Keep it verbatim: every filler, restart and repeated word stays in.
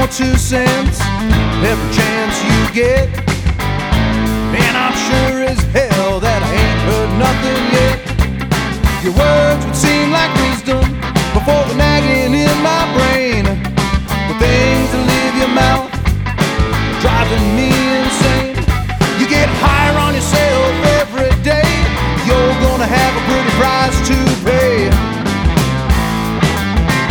your two cents every chance you get. And I'm sure as hell that I ain't heard nothing yet. Your words would seem like wisdom before the nagging in my brain. The things that leave your mouth driving me